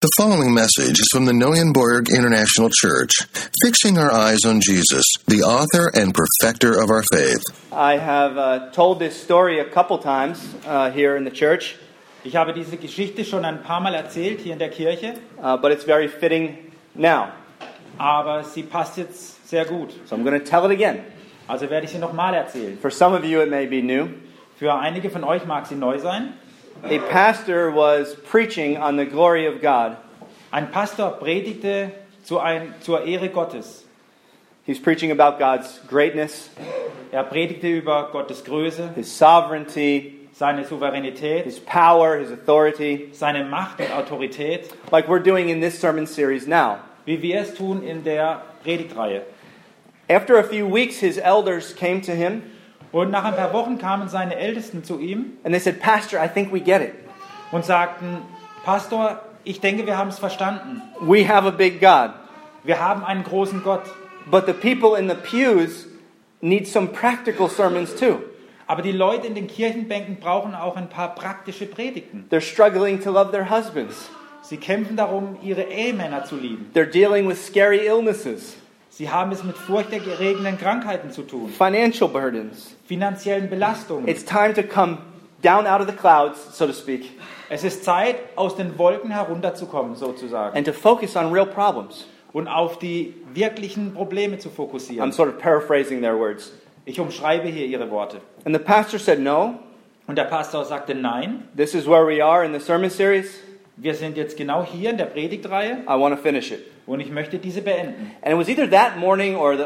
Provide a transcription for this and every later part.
The following message is from the Neuenborg International Church, fixing our eyes on Jesus, the author and perfecter of our faith. I have told this story a couple times here in the church, Ich habe diese Geschichte schon ein paar Mal erzählt hier in der Kirche, but it's very fitting now. aber sie passt jetzt sehr gut. So I'm going to tell it again. Also werde ich sie nochmal erzählen. For some of you it may be new. Für einige von euch mag sie neu sein. A pastor was preaching on the glory of God. Ein Pastor predigte zur Ehre Gottes. He's preaching about God's greatness, Er predigte über Gottes Größe, His sovereignty, seine Souveränität, His power, His authority, seine Macht und Autorität, like we're doing in this sermon series now. wie wir es tun in der Predigtreihe. After a few weeks, his elders came to him Und nach ein paar Wochen kamen seine Ältesten zu ihm and they said, "Pastor, I think we get it. und sagten, Pastor, ich denke, wir haben es verstanden. We have a big God, Wir haben einen großen Gott. but the people in the pews need some practical sermons too. Aber die Leute in den Kirchenbänken brauchen auch ein paar praktische Predigten. They're struggling to love their husbands. Sie kämpfen darum, ihre Ehemänner zu lieben. They're dealing with scary illnesses, Sie haben es mit furchterregenden Krankheiten zu tun, financial burdens. finanziellen Belastungen. It's time to come down out of the clouds, so to speak, Es ist Zeit, aus den Wolken herunterzukommen, sozusagen, and to focus on real problems." und auf die wirklichen Probleme zu I'm fokussieren. sort of paraphrasing their words. Ich umschreibe hier ihre Worte. And the pastor said, "No, Und der Pastor sagte, nein, this is where we are in the sermon series. wir sind jetzt genau hier in der Predigtreihe I want to finish it." und ich möchte diese beenden. And it was either that morning or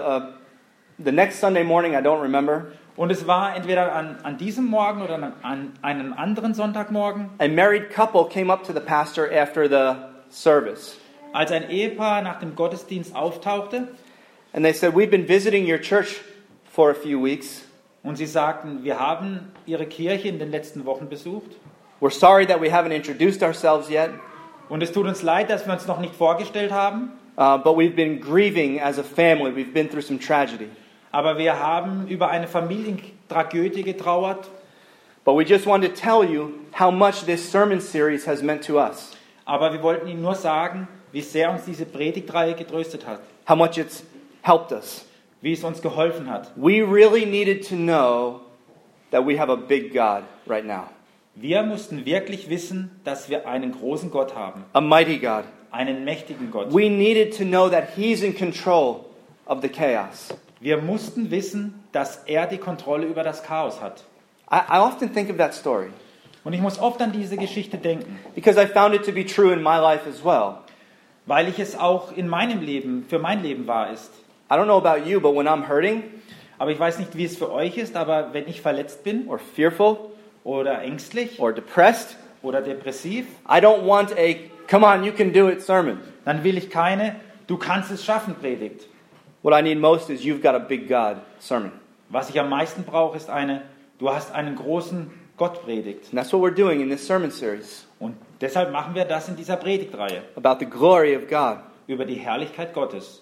the next Sunday morning, I don't remember. Und es war entweder an diesem Morgen oder an einem anderen Sonntagmorgen, A married couple came up to the pastor after the service. als ein Ehepaar nach dem Gottesdienst auftauchte And they said, "We've been visiting your church for a few weeks. und sie sagten, wir haben Ihre Kirche in den letzten Wochen besucht We're sorry that we haven't introduced ourselves yet, und es tut uns leid, dass wir uns noch nicht vorgestellt haben, but we've been grieving as a family. We've been through some tragedy. aber wir haben über eine Familientragödie getrauert, But we just wanted to tell you how much this sermon series has meant to us, aber wir wollten Ihnen nur sagen, wie sehr uns diese Predigtreihe getröstet hat, how much it's helped us. wie es uns geholfen hat. We really needed to know that we have a big God right now, Wir mussten wirklich wissen, dass wir einen großen Gott haben, a mighty God. einen mächtigen Gott. We needed to know that He's in control of the chaos. Wir mussten wissen, dass er die Kontrolle über das Chaos hat. I often think of that story Und ich muss oft an diese Geschichte denken, because I found it to be true in my life as well. weil ich es auch in meinem Leben, für mein Leben wahr ist. I don't know about you, but when I'm hurting Aber ich weiß nicht, wie es für euch ist, aber wenn ich verletzt bin or fearful oder ängstlich or depressed, oder depressiv, I don't want a "come on, you can do it" sermon. dann will ich keine "Du kannst es schaffen" Predigt. What I need most is "you've got a big God" sermon. Was ich am meisten brauche, ist eine "Du hast einen großen Gott" Predigt. And that's what we're doing in this sermon series Und deshalb machen wir das in dieser Predigtreihe about the glory of God. über die Herrlichkeit Gottes.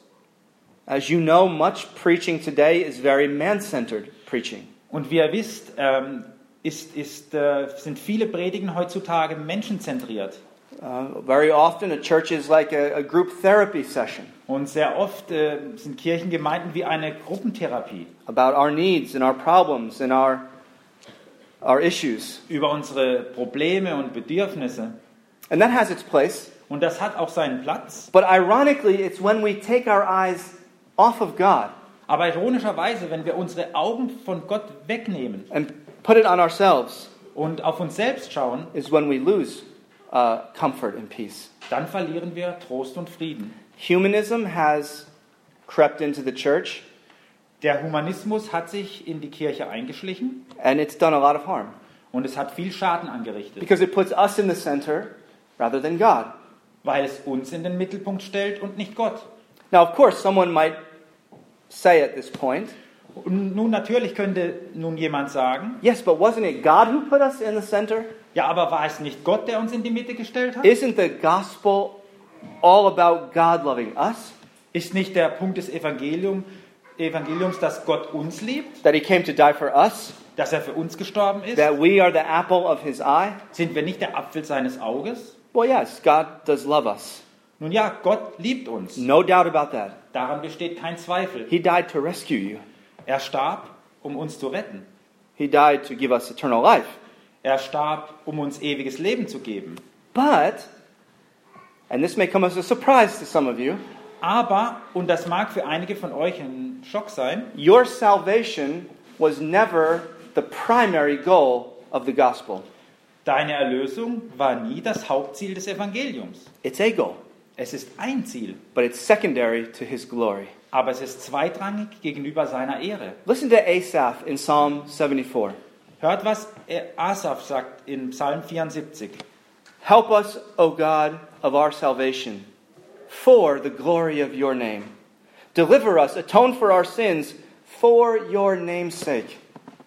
As you know, much preaching today is very man-centered preaching. Und wie ihr wisst, sind viele Predigen heutzutage menschenzentriert. Very often, a church is like a group therapy session Und sehr oft sind Kirchengemeinden wie eine Gruppentherapie about our needs and our problems and our issues. über unsere Probleme und Bedürfnisse. And that has its place. Und das hat auch seinen Platz. But ironically, it's when we take our eyes off of God Aber ironischerweise, wenn wir unsere Augen von Gott wegnehmen and put it on ourselves, und auf uns selbst schauen, is when we lose comfort and peace. dann verlieren wir Trost und Frieden. Humanism has crept into the church, Der Humanismus hat sich in die Kirche eingeschlichen and it's done a lot of harm und es hat viel Schaden angerichtet, because it puts us in the center rather than God. weil es uns in den Mittelpunkt stellt und nicht Gott. Now, of course, someone might say at this point, Und nun natürlich könnte nun jemand sagen, yes, but wasn't it God who put us in the center? ja, aber war es nicht Gott, der uns in die Mitte gestellt hat? Isn't the gospel all about God loving us? Ist nicht der Punkt des Evangeliums, dass Gott uns liebt, That He came to die for us? dass er für uns gestorben ist? That we are the apple of His eye? Sind wir nicht der Apfel seines Auges? Well, yes, God does love us. Nun ja, Gott liebt uns. No doubt about that. Daran besteht kein Zweifel. He died to rescue you. Er starb, um uns zu retten. He died to give us eternal life. Er starb, um uns ewiges Leben zu geben. But, and this may come as a surprise to some of you, Aber, und das mag für einige von euch ein Schock sein, your salvation was never the primary goal of the gospel. deine Erlösung war nie das Hauptziel des Evangeliums. It's a goal, Es ist ein Ziel, but it's secondary to his glory. aber es ist zweitrangig gegenüber seiner Ehre. Listen to Asaph in Psalm 74. Hört, was Asaph sagt in Psalm 74. Help us, O God of our salvation, for the glory of your name. Deliver us, atone for our sins, for your name's sake.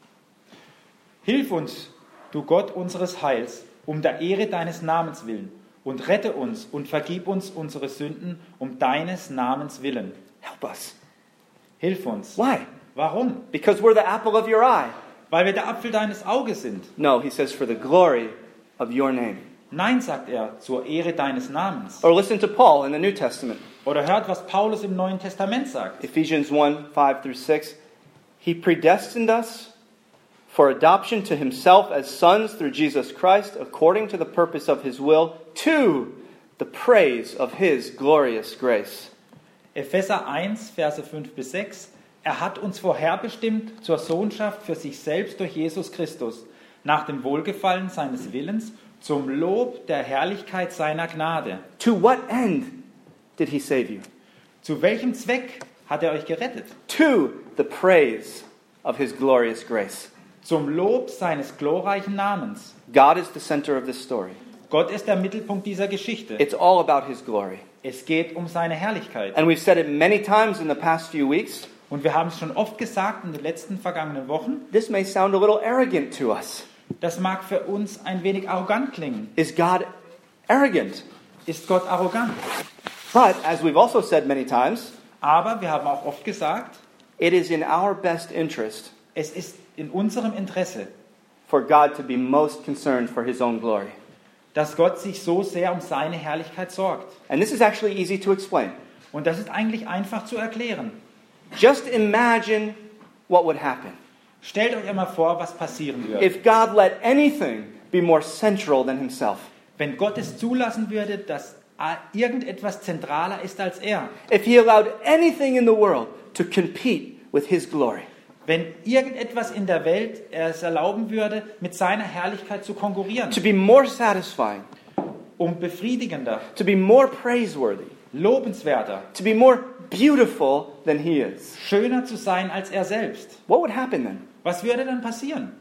Hilf uns, du Gott unseres Heils, um der Ehre deines Namens willen, und rette uns und vergib uns unsere Sünden um deines Namens willen. Help us. Hilf uns. Why? Warum? Because we're the apple of your eye. Weil wir der Apfel deines Auges sind. No, he says, for the glory of your name. Nein, sagt er, zur Ehre deines Namens. Or listen to Paul in the New Testament. Oder hört, was Paulus im Neuen Testament sagt. Ephesians 1:5-6. He predestined us for adoption to himself as sons through Jesus Christ, according to the purpose of his will, to the praise of his glorious grace. Epheser 1, Verse 5-6. Er hat uns vorherbestimmt zur Sohnschaft für sich selbst durch Jesus Christus, nach dem Wohlgefallen seines Willens, zum Lob der Herrlichkeit seiner Gnade. To what end did he save you? Zu welchem Zweck hat er euch gerettet? To the praise of his glorious grace. Zum Lob seines glorreichen Namens. God is the center of this story. Gott ist der Mittelpunkt dieser Geschichte. It's all about his glory. Es geht um seine Herrlichkeit. And we've said it many times in the past few weeks. Und wir haben es schon oft gesagt in den letzten vergangenen Wochen. This may sound a little arrogant to us. Das mag für uns ein wenig arrogant klingen. Is God arrogant? Ist Gott arrogant? But, as we've also said many times, Aber wir haben auch oft gesagt, it is in our best interest es ist in unserem Interesse, for God to be most concerned for his own glory. dass Gott sich so sehr um seine Herrlichkeit sorgt. And this is actually easy to explain. Und das ist eigentlich einfach zu erklären. Just imagine what would happen Stellt euch einmal vor, was passieren würde. if God let anything be more central than himself. Wenn Gott es zulassen würde, dass irgendetwas zentraler ist als er. If he allowed anything in the world to compete with his glory. Wenn irgendetwas in der Welt es erlauben würde, mit seiner Herrlichkeit zu konkurrieren. To be more satisfying, Befriedigender, to be more praiseworthy, lobenswerter, to be more beautiful than he is. schöner zu sein als er selbst. What would happen then? Was würde dann passieren?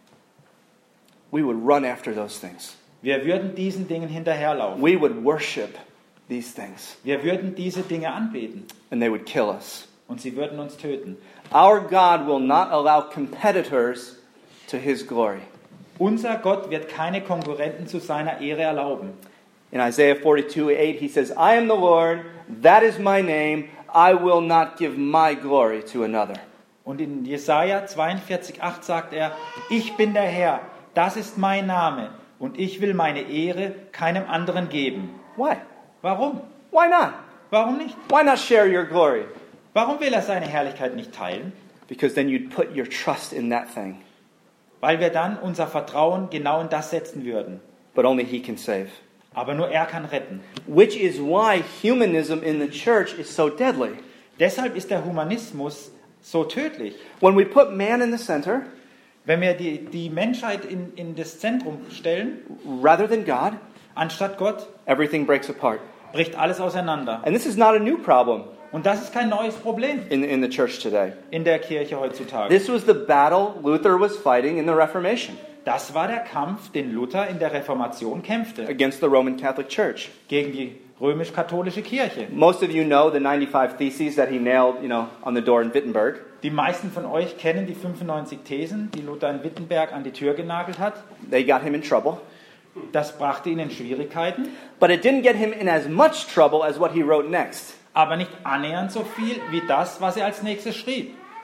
We would run after those things. Wir würden diesen Dingen hinterherlaufen. We would worship these things, Wir würden diese Dinge anbeten and they would kill us. und sie würden uns töten. Our God will not allow competitors to his glory. Unser Gott wird keine Konkurrenten zu seiner Ehre erlauben. In Isaiah 42:8, he says, I am the Lord, that is my name, I will not give my glory to another. Und in Jesaja 42,8 sagt er, ich bin der Herr, das ist mein Name und ich will meine Ehre keinem anderen geben. Why? Warum? Why not? Warum nicht? Why not share your glory? Warum will er seine Herrlichkeit nicht teilen? Because then you'd put your trust in that thing. Weil wir dann unser Vertrauen genau in das setzen würden. But only he can save. Aber nur er kann retten. Which is why humanism in the church is so deadly. Deshalb ist der Humanismus so tödlich. When we put man in the center, Wenn wir die Menschheit in das Zentrum stellen, rather than God, anstatt Gott, everything breaks apart. bricht alles auseinander. And this is not a new problem Und das ist kein neues Problem in the church today. in der Kirche heutzutage. This was the battle Luther was fighting in the Reformation Das war der Kampf, den Luther in der Reformation kämpfte, against the Roman Catholic Church. gegen die römisch-katholische Kirche. Most of you know the 95 Theses that he nailed, on the door in Wittenberg. Die meisten von euch kennen die 95 Thesen, die Luther in Wittenberg an die Tür genagelt hat. They got him in trouble. Das brachte ihn in Schwierigkeiten, But it didn't get him in as much trouble as what he wrote next. aber nicht annähernd so viel wie das, was er als nächstes schrieb.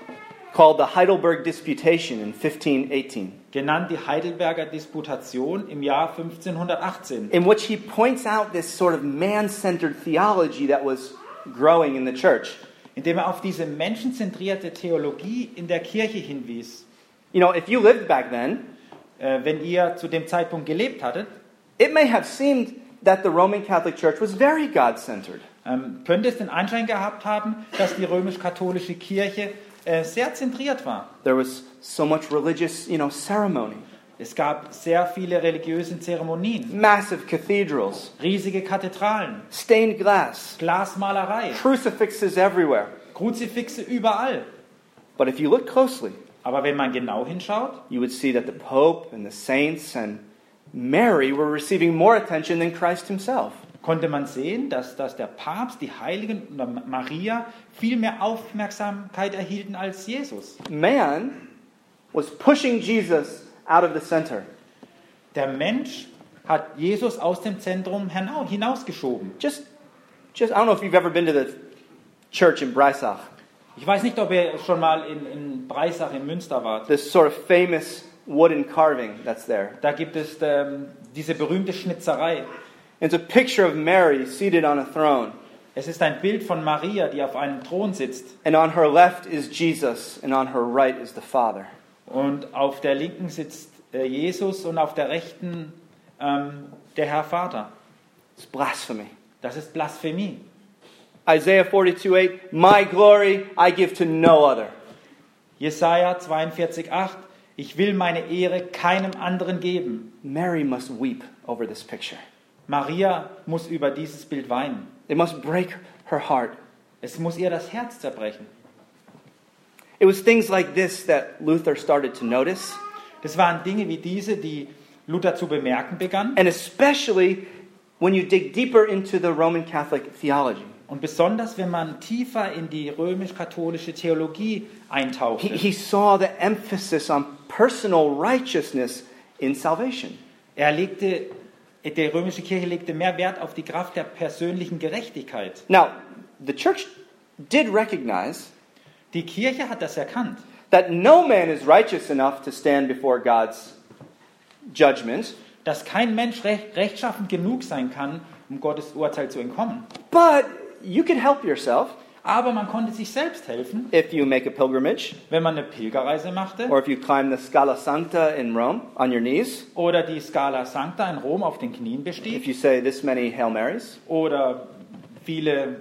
called the Heidelberg Disputation in 1518, genannt die Heidelberger Disputation im Jahr 1518, in which he points out this sort of man-centered theology that was growing in the church. in dem er auf diese menschenzentrierte Theologie in der Kirche hinwies. You know, if you lived back then, Wenn ihr zu dem Zeitpunkt gelebt hattet, it may have seemed that the Roman Catholic Church was very God-centered. könnte es den Anschein gehabt haben, dass die römisch-katholische Kirche sehr zentriert war. There was so much religious, ceremony, Es gab sehr viele religiöse Zeremonien, massive cathedrals, riesige Kathedralen, stained glass, Glasmalerei, crucifixes everywhere. Kruzifixe überall. But if you look closely, Aber wenn man genau hinschaut, you would see that the Pope and the saints and Mary were receiving more attention than Christ himself. konnte man sehen, dass der Papst, die Heiligen und Maria viel mehr Aufmerksamkeit erhielten als Jesus. Man was pushing Jesus out of the center. Der Mensch hat Jesus aus dem Zentrum hinausgeschoben. Just I don't know if you've ever been to the church in Breisach, Ich weiß nicht, ob ihr schon mal in Breisach in Münster wart. this sort of famous wooden carving that's there. Da gibt es diese berühmte Schnitzerei. It's a picture of Mary seated on a throne, Es ist ein Bild von Maria, die auf einem Thron sitzt. and on her left is Jesus, and on her right is the Father. Und auf der linken sitzt Jesus und auf der rechten der Herr Vater. It's blasphemy. Das ist Blasphemie. Isaiah 42:8, my glory I give to no other. Jesaja 42,8: Ich will meine Ehre keinem anderen geben. Mary must weep over this picture. Maria muss über dieses Bild weinen. It must break her heart. Es muss ihr das Herz zerbrechen. It was things like this that Luther started to notice, Das waren Dinge wie diese, die Luther zu bemerken begann. and especially when you dig deeper into the Roman Catholic theology. Und besonders, wenn man tiefer in die römisch-katholische Theologie eintauchte. He saw the emphasis on personal righteousness in salvation. Die römische Kirche legte mehr Wert auf die Kraft der persönlichen Gerechtigkeit. Now, the church did recognize Die Kirche hat das erkannt, that no man is righteous enough to stand before God's judgment, dass kein Mensch rechtschaffend genug sein kann, um Gottes Urteil zu entkommen. but you can help yourself Aber man konnte sich selbst helfen, if you make a pilgrimage, wenn man eine Pilgerreise machte or if you climb the Scala Sancta in Rome on your knees, oder die Scala Sancta in Rom auf den Knien if bestieg you say this many Hail Marys, oder viele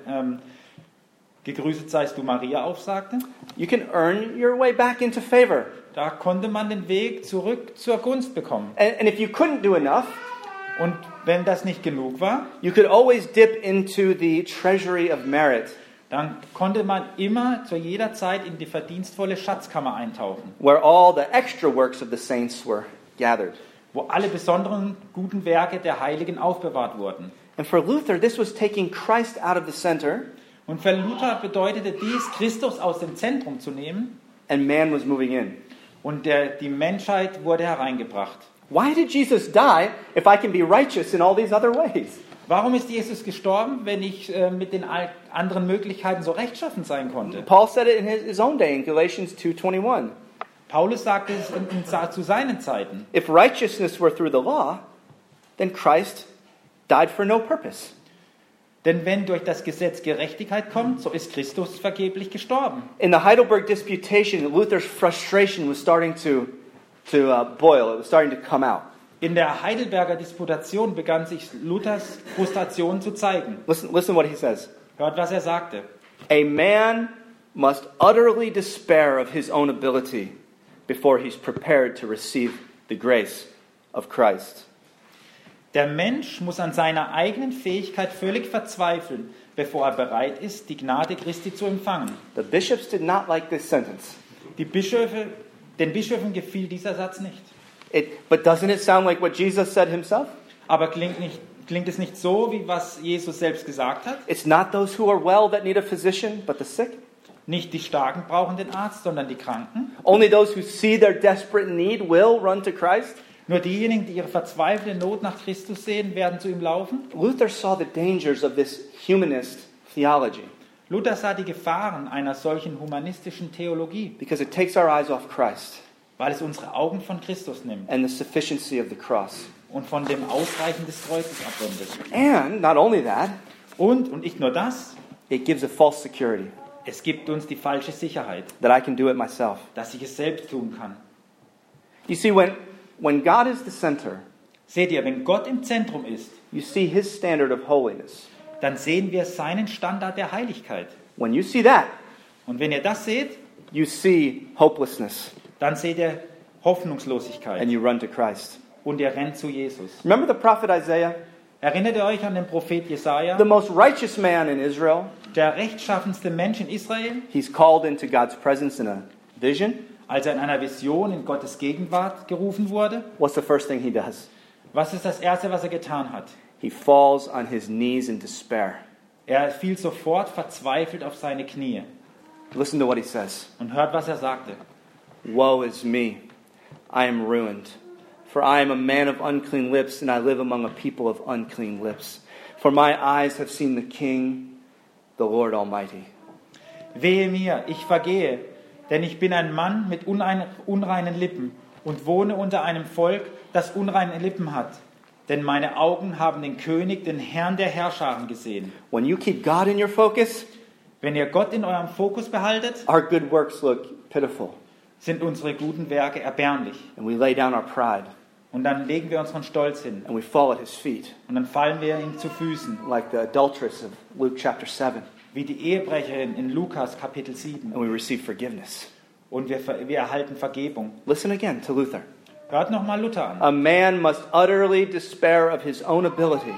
Gegrüßet seist du Maria aufsagte. you can earn your way back into favor. Da konnte man den Weg zurück zur Gunst bekommen. And if you couldn't do enough, Und wenn das nicht genug war, you could always dip into the treasury of merit, dann konnte man immer zu jeder Zeit in die verdienstvolle Schatzkammer eintauchen, where all the extra works of the saints were gathered. wo alle besonderen guten Werke der Heiligen aufbewahrt wurden. And for Luther, this was taking Christ out of the center, Und für Luther bedeutete dies, Christus aus dem Zentrum zu nehmen and man was moving in. und die Menschheit wurde hereingebracht. Why did Jesus die if I can be righteous in all these other ways? Warum ist Jesus gestorben, wenn ich mit den anderen Möglichkeiten so rechtschaffen sein konnte? Paul said it in his own day in Galatians 2:21. Paulus sagte es zu seinen Zeiten. If righteousness were through the law, then Christ died for no purpose. Denn wenn durch das Gesetz Gerechtigkeit kommt, so ist Christus vergeblich gestorben. In the Heidelberg Disputation, Luther's frustration was starting to boil. It was starting to come out. In der Heidelberger Disputation begann sich Luthers Frustration zu zeigen. Listen what he says. Hört, was er sagte. A man must utterly despair of his own ability before he's prepared to receive the grace of Christ. Der Mensch muss an seiner eigenen Fähigkeit völlig verzweifeln, bevor er bereit ist, die Gnade Christi zu empfangen. The bishops did not like this sentence. Den Bischöfen gefiel dieser Satz nicht. But doesn't it sound like what Jesus said himself? Aber klingt es nicht so, wie was Jesus selbst gesagt hat? It's not those who are well that need a physician, but the sick. Nicht die Starken brauchen den Arzt, sondern die Kranken. Only those who see their desperate need will run to Christ. Nur diejenigen, die ihre verzweifelte Not nach Christus sehen, werden zu ihm laufen. Luther saw the dangers of this humanist theology. Luther sah die Gefahren einer solchen humanistischen Theologie, because it takes our eyes off Christ weil es unsere Augen von Christus nimmt and the sufficiency of the cross. und von dem Ausreichen des Kreuzes abwendet. And not only that, Und nicht nur das, it gives a false security es gibt uns die falsche Sicherheit, that I can do it myself. dass ich es selbst tun kann. You see, when God is the center, Seht ihr, wenn Gott im Zentrum ist, you see his standard of holiness. dann sehen wir seinen Standard der Heiligkeit. When you see that, Und wenn ihr das seht, you see hopelessness dann seht ihr Hoffnungslosigkeit and you run to Christ. und ihr rennt zu Jesus. Remember the prophet Isaiah? Erinnert ihr euch an den Prophet Jesaja, The most righteous man in Israel. der rechtschaffenste Mensch in Israel, He's called into God's presence in a vision. als er in einer Vision in Gottes Gegenwart gerufen wurde? What's the first thing he does? Was ist das Erste, was er getan hat? He falls on his knees in despair. Er fiel sofort verzweifelt auf seine Knie Listen to what he says. und hört, was er sagte. Woe is me, I am ruined, for I am a man of unclean lips, and I live among a people of unclean lips. For my eyes have seen the King, the Lord Almighty. Wehe mir, ich vergehe, denn ich bin ein Mann mit unreinen Lippen und wohne unter einem Volk, das unreine Lippen hat. Denn meine Augen haben den König, den Herrn der Herrscharen gesehen. When you keep God in your focus, Wenn ihr Gott in eurem Fokus behaltet, our good works look pitiful, sind unsere guten Werke erbärmlich. and we lay down our pride, Und dann legen wir unseren Stolz hin. and we fall at his feet, Und dann fallen wir ihm zu Füßen, like the adulteress of Luke chapter 7, wie die Ehebrecherin in Lukas Kapitel 7. and we receive forgiveness. Und wir erhalten Vergebung. Listen again to Luther. Hört nochmal Luther an. A man must utterly despair of his own ability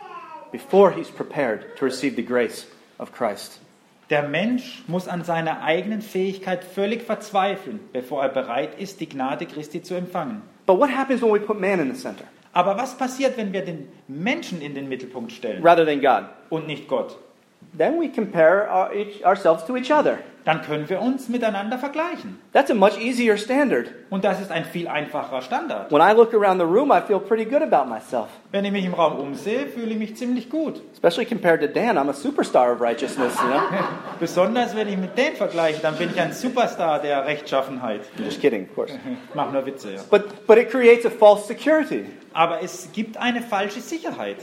before he's prepared to receive the grace of Christ. Der Mensch muss an seiner eigenen Fähigkeit völlig verzweifeln, bevor er bereit ist, die Gnade Christi zu empfangen. But what happens when we put man in the center Aber was passiert, wenn wir den Menschen in den Mittelpunkt stellen rather than God? und nicht Gott? Then we compare ourselves to each other. Dann können wir uns miteinander vergleichen. That's a much easier standard. Und das ist ein viel einfacherer Standard. When I look around the room, I feel pretty good about myself. Wenn ich mich im Raum umsehe, fühle ich mich ziemlich gut. Especially compared to Dan, I'm a superstar of righteousness, you know? Besonders wenn ich mit denen vergleiche, dann bin ich ein Superstar der Rechtschaffenheit. I'm just kidding, of course. Ich mache nur Witze, ja. But it creates a false security. Aber es gibt eine falsche Sicherheit.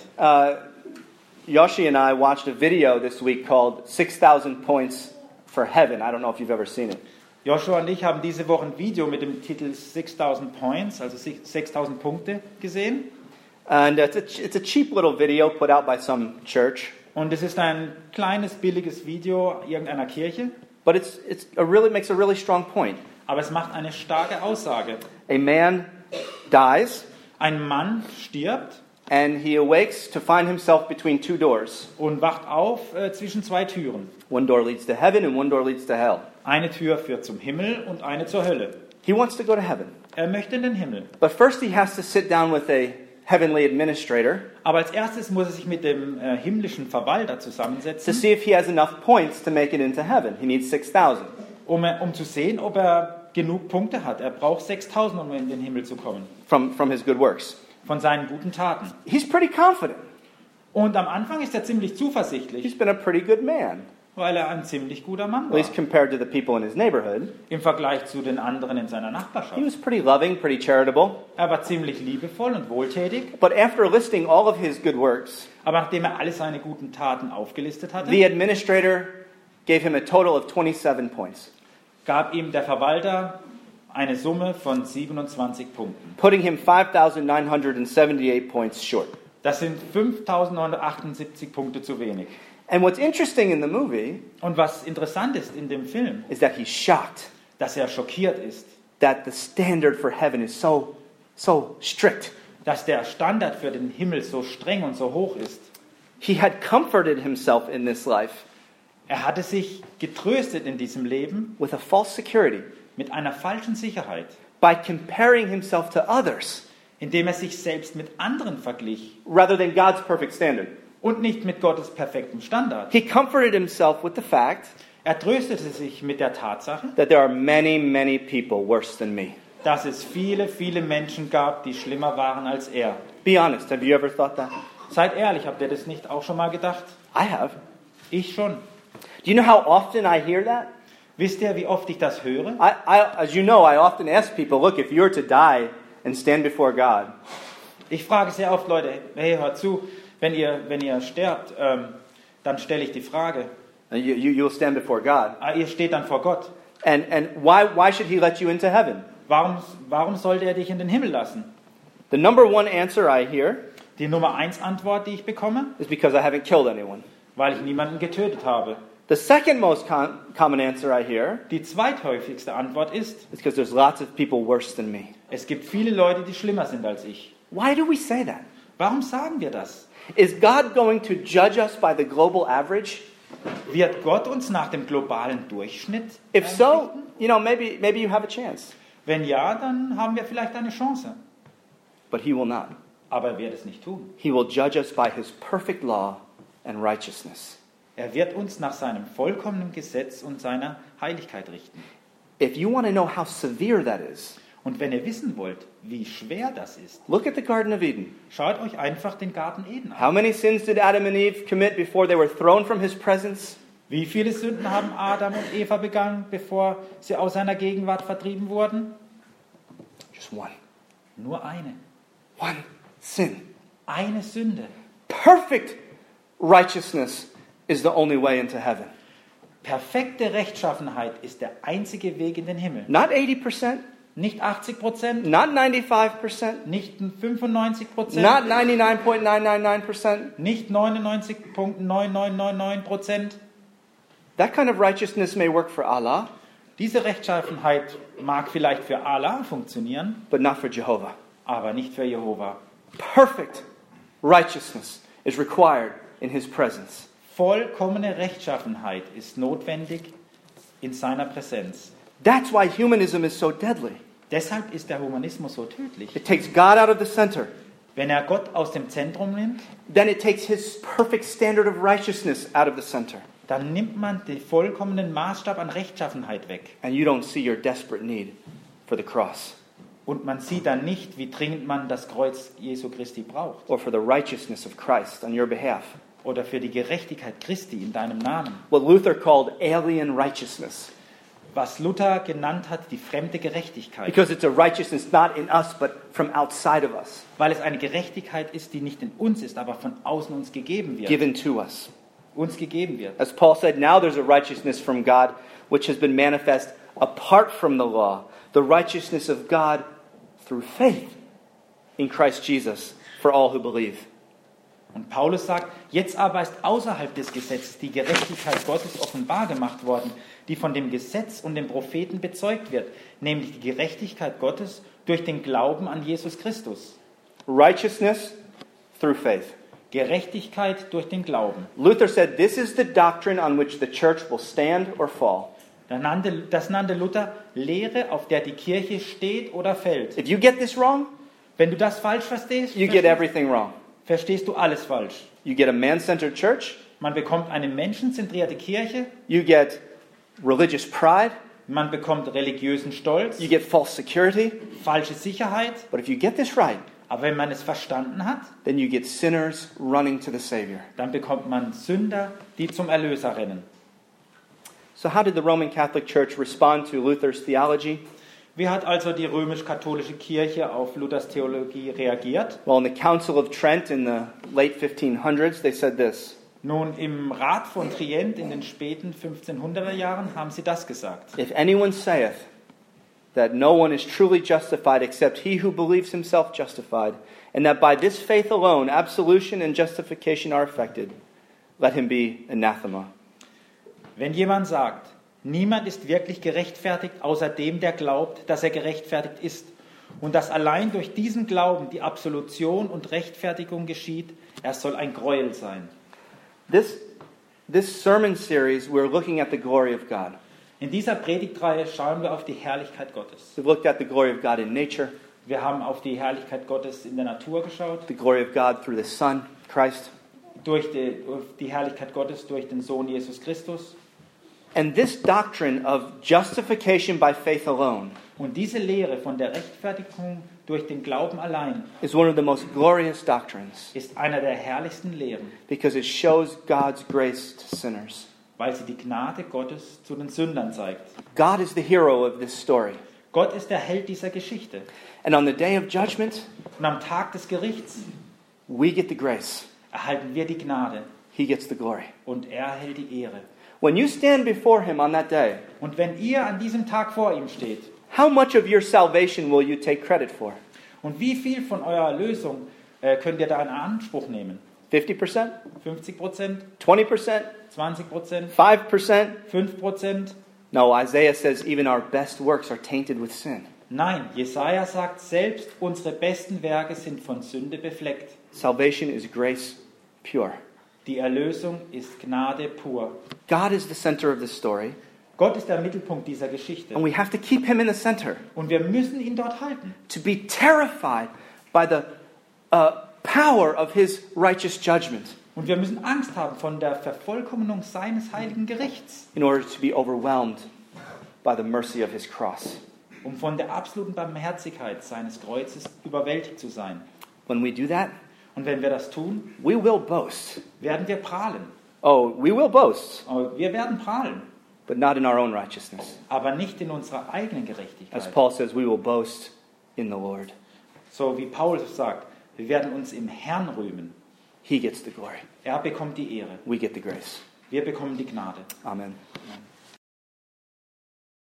Yoshi and I watched a video this week called 6,000 Points for Heaven. I don't know if you've ever seen it. Joshua und ich haben diese Woche ein Video mit dem Titel 6000 Points, also 6000 Punkte gesehen. And it's a cheap little video put out by some church. Und es ist ein kleines, billiges Video irgendeiner Kirche. But it makes a really strong point. Aber es macht eine starke Aussage. A man dies, Ein Mann stirbt and he awakes to find himself between two doors. und wacht auf zwischen zwei Türen. One door leads to heaven and one door leads to hell. Eine Tür führt zum Himmel und eine zur Hölle. He wants to go to heaven. Er möchte in den Himmel. But first he has to sit down with a heavenly administrator Aber als erstes muss er sich mit dem himmlischen Verwalter to zusammensetzen, see if he has enough points to make it into heaven. He needs 6,000. um zu sehen, ob er genug Punkte hat. Er braucht 6000, um in den Himmel zu kommen. From his good works. Von seinen guten Taten. He's pretty confident. Und am Anfang ist er ziemlich zuversichtlich, He's been a pretty good man, weil er ein ziemlich guter Mann at war. least compared to the people in his neighborhood. Im Vergleich zu den anderen in seiner He Nachbarschaft. was pretty loving, pretty charitable. Er war ziemlich liebevoll und wohltätig. But after listing all of his good works, Aber nachdem er alle seine guten Taten aufgelistet hatte, the administrator gave him a total of 27 points, gab ihm der Verwalter eine Summe von 27 Punkten. putting him 5,978 points short. Das sind 5.978 Punkte zu wenig. And what's interesting in the movie Und was interessant ist in dem Film, is that he's shocked dass er schockiert ist, that the standard for heaven is so strict. dass der Standard für den Himmel so streng und so hoch ist. He had comforted himself in this life Er hatte sich getröstet in diesem Leben with a false security mit einer falschen Sicherheit, by comparing himself to others indem er sich selbst mit anderen verglich rather than God's perfect standard. und nicht mit Gottes perfektem Standard. He comforted himself with the fact Er tröstete sich mit der Tatsache, that there are many, many people worse than me. dass es viele, viele Menschen gab, die schlimmer waren als er. Be honest, have you ever thought that? Seid ehrlich, habt ihr das nicht auch schon mal gedacht? I have. Ich schon. Do you know how often I hear that? Wisst ihr, wie oft ich das höre? As you know, I often ask people, look, if you were to die and stand before God, Ich frage sehr oft Leute, hey, hört zu, wenn ihr sterbt, dann stelle ich die Frage, you'll stand before God. ihr steht dann vor Gott. And why should he let you into heaven? Warum sollte er dich in den Himmel lassen? The number one answer I hear Die Nummer 1 Antwort, die ich bekomme, is because I haven't killed anyone. weil ich niemanden getötet habe. The second most common answer I hear Die zweithäufigste Antwort ist, is because there's lots of people worse than me. es gibt viele Leute, die schlimmer sind als ich. Why do we say that? Warum sagen wir das? Is God going to judge us by the global average? Wird Gott uns nach dem globalen Durchschnitt If so, einrichten? maybe you have a chance. Wenn ja, dann haben wir vielleicht eine Chance. But he will not. Aber er wird es nicht tun. He will judge us by his perfect law and righteousness. Er wird uns nach seinem vollkommenen Gesetz und seiner Heiligkeit richten. If you want to know how severe that is, Und wenn ihr wissen wollt, wie schwer das ist, look at the Garden of Eden. schaut euch einfach den Garten Eden How an. many sins did Adam and Eve commit before they were thrown from his presence? Wie viele Sünden haben Adam und Eva begangen, bevor sie aus seiner Gegenwart vertrieben wurden? Just one. Nur eine. One sin. Eine Sünde. Perfect righteousness is the only way into heaven. Perfekte Rechtschaffenheit ist der einzige Weg in den Himmel. Not 80%, Nicht 80%, not 95%, nicht 95%, not 99.999%. nicht 99,9999%. That kind of righteousness may work for Allah, Diese Rechtschaffenheit mag vielleicht für Allah funktionieren, but not for Jehovah. aber nicht für Jehova. Perfect righteousness is required in his presence. Vollkommene Rechtschaffenheit ist notwendig in seiner Präsenz. That's why humanism is so deadly. Deshalb ist der Humanismus so tödlich. It takes God out of the center. Wenn er Gott aus dem Zentrum nimmt, Then it takes his perfect standard of righteousness out of the center. dann nimmt man den vollkommenen Maßstab an Rechtschaffenheit weg. And you don't see your desperate need for the cross Und man sieht dann nicht, wie dringend man das Kreuz Jesu Christi braucht. or for the righteousness of Christ on your behalf. Oder für die Gerechtigkeit Christi in deinem Namen. What Luther called alien righteousness. Was Luther genannt hat, die fremde Gerechtigkeit. Because it's a righteousness not in us, but from outside of us, Weil es eine Gerechtigkeit ist, die nicht in uns ist, aber von außen uns gegeben wird. given to us. Uns gegeben wird. As Paul said, now there's a righteousness from God which has been manifest apart from the law, the righteousness of God through faith in Christ Jesus for all who believe. Und Paulus sagt, jetzt aber ist außerhalb des Gesetzes die Gerechtigkeit Gottes offenbar gemacht worden, die von dem Gesetz und den Propheten bezeugt wird, nämlich die Gerechtigkeit Gottes durch den Glauben an Jesus Christus. Righteousness through faith. Gerechtigkeit durch den Glauben. Luther said this is the doctrine on which the church will stand or fall. Das nannte Luther Lehre, auf der die Kirche steht oder fällt. If you get this wrong, Wenn du das falsch verstehst, you get everything wrong. verstehst du alles falsch. You get a man-centered church, Man bekommt eine menschenzentrierte Kirche, you get religious pride, man bekommt religiösen Stolz, you get false security. falsche Sicherheit. But if you get this right, Aber wenn man es verstanden hat, then you get sinners running to the Savior. dann bekommt man Sünder, die zum Erlöser rennen. So how did the Roman Catholic Church respond to Luther's theology? Wie hat also die römisch-katholische Kirche auf Luthers Theologie reagiert? Well, in the Council of Trent in the late 1500s, they said this: Nun, im Rat von Trient in den späten 1500er Jahren haben sie das gesagt. If anyone saith that no one is truly justified except he who believes himself justified, and that by this faith alone absolution and justification are effected, let him be anathema. Wenn jemand sagt, niemand ist wirklich gerechtfertigt, außer dem, der glaubt, dass er gerechtfertigt ist, und dass allein durch diesen Glauben die Absolution und Rechtfertigung geschieht, er soll ein Gräuel sein. This sermon series, we're looking at the glory of God. In dieser Predigtreihe schauen wir auf die Herrlichkeit Gottes. We've looked at the glory of God in nature, Wir haben auf die Herrlichkeit Gottes in der Natur geschaut, the glory of God through the Son, Christ. durch die Herrlichkeit Gottes durch den Sohn Jesus Christus. And this doctrine of justification by faith alone Und diese Lehre von der Rechtfertigung durch den Glauben allein is one of the most glorious doctrines ist einer der herrlichsten Lehren, because it shows God's grace to sinners. weil sie die Gnade Gottes zu den Sündern zeigt. God is the hero of this story. Gott ist der Held dieser Geschichte. And on the day of judgment, Und am Tag des Gerichts we get the grace. erhalten wir die Gnade He gets the glory. und er erhält die Ehre. When you stand before him on that day, Und wenn ihr an diesem Tag vor ihm steht, how much of your salvation will you take credit for? und wie viel von eurer Erlösung könnt ihr da in Anspruch nehmen? 50%? 50%? 20%? 20%? 5%? 5%? No, Isaiah says even our best works are tainted with sin. Nein, Jesaja sagt, selbst unsere besten Werke sind von Sünde befleckt. Salvation is grace pure. Die Erlösung ist Gnade pur. God is the center of this story, Gott ist der Mittelpunkt dieser Geschichte. and we have to keep him in the center Und wir müssen ihn dort halten. to be terrified by the power of his righteous judgment Und wir müssen Angst haben von der Vervollkommnung seines heiligen Gerichts, in order to be overwhelmed by the mercy of his cross. um von der absoluten Barmherzigkeit seines Kreuzes überwältigt zu sein. When we do that, Und wenn wir das tun, we will boast. werden wir prahlen. Oh, we will boast, Aber wir werden prahlen, but not in our own righteousness. aber nicht in unserer eigenen As Gerechtigkeit. Paul says, we will boast in the Lord. So wie Paulus sagt, wir werden uns im Herrn rühmen. He gets the glory. Er bekommt die Ehre. We get the grace. Wir bekommen die Gnade. Amen. Amen.